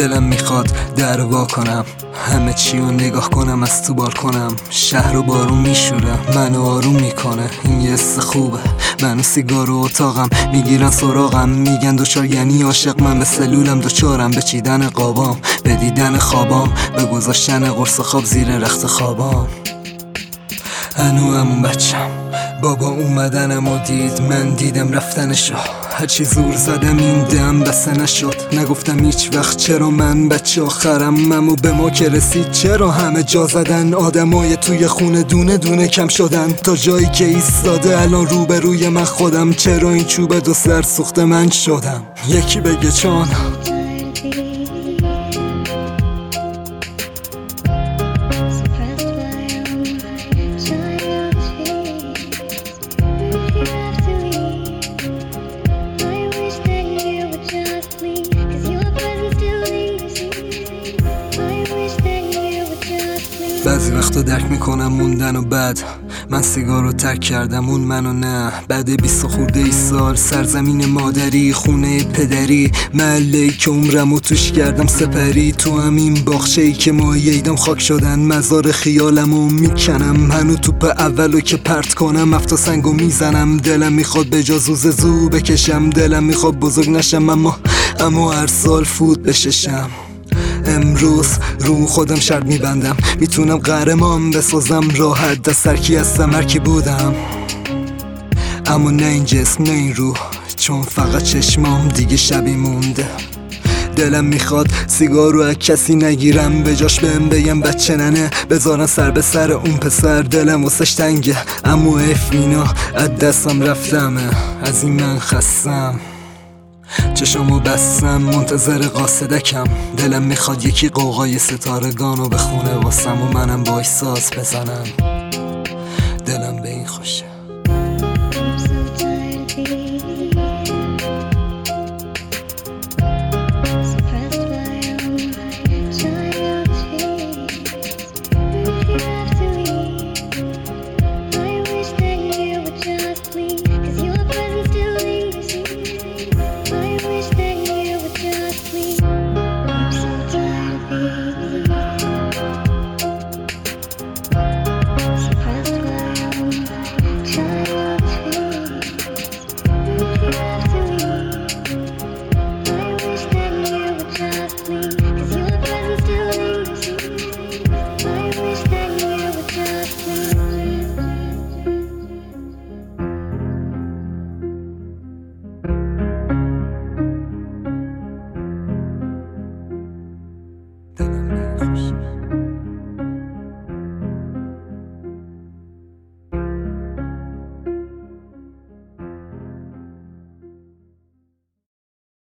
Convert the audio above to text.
دلم میخواد در وا کنم، همه چی رو نگاه کنم، از تو بار کنم. شهر رو بارون میشوره، منو آروم میکنه، این یه حس خوبه. منو سیگار و اتاقم میگیرن سراغم، میگن دوچار یعنی عاشق. من به سلولم دوچارم، به چیدن قابام، به دیدن خوابام، به گذاشتن قرص خواب زیر رخت خوابام. هنو همون بچم، بابا اومدنم و دید، من دیدم رفتنشو. هرچی زور زدم این دم بسه نشد، نگفتم هیچ وقت چرا من بچه آخرم. اما به ما که رسید چرا همه جا زدن، آدمای توی خونه دونه دونه کم شدن، تا جایی که ایستاده الان روبروی من خودم. چرا این چوب دو سر سوخت من شدم؟ یکی بگه چون بعضی وقتا درک میکنم موندن و بعد من سیگار رو ترک کردم، اون منو نه. بعد 20 خورده ای سال، سرزمین مادری، خونه پدری، محله‌ای که عمرمو توش کردم سپری. تو همین باغچه‌ای که ماییدم خاک شدن، مزار خیالمو میکنم. هنو توپ اولو که پرت کنم، افتا سنگو میزنم. دلم میخواد به جا زو بکشم، دلم میخواد بزرگ نشم، اما هر سال فوت بششم. امروز رو خودم شرط میبندم، میتونم قهرمان بسازم راحت. دست ترکی هستم هرکی بودم، اما نه این جسم نه این روح، چون فقط چشمام دیگه شبی مونده. دلم میخواد سیگار رو از کسی نگیرم، به جاش بهم بگم بچه ننه، بذارن سر به سر اون پسر. دلم واسش تنگه، اما افینا از دستم رفتمه، از این من خستم. چشمو بستم منتظر قاصدکم، دلم میخواد یکی قوقای ستارگانو بخونه واسم و منم باش ساز بزنم. دلم به این خوشه.